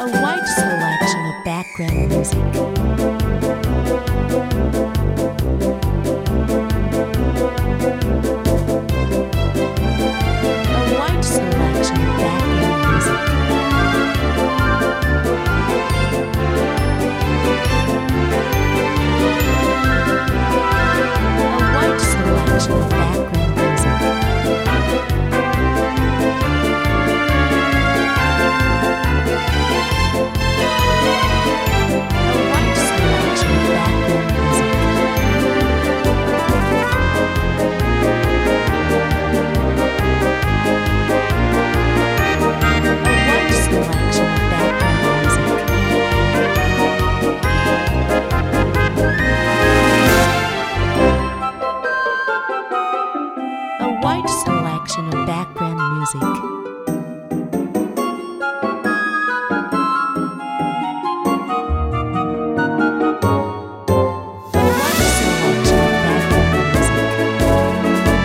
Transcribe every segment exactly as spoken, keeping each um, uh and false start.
A wide selection of background music. A wide selection of background music. A wide selection of background music. A wide selection of background music. A wide selection of background music. A wide selection of background music. A wide selection of background music.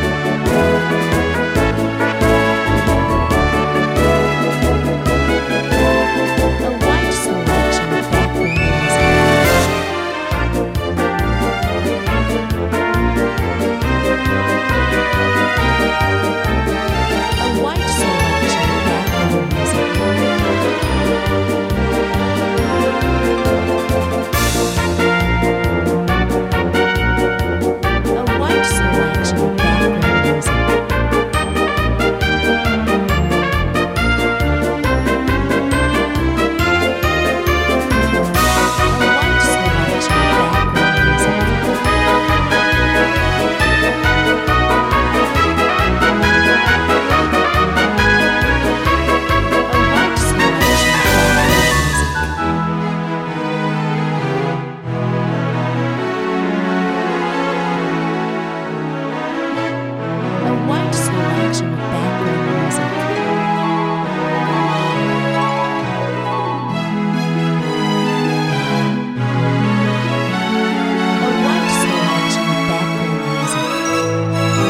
A wide selection of background music. A wide selection of background music. A wide selection of background music. A wide selection of background music. A wide selection of background music. A wide selection of background music. A wide selection of background music.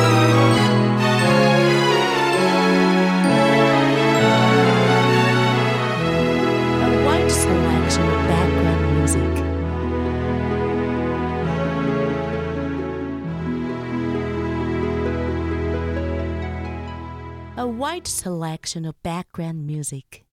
A wide selection of background music. A wide selection of background music.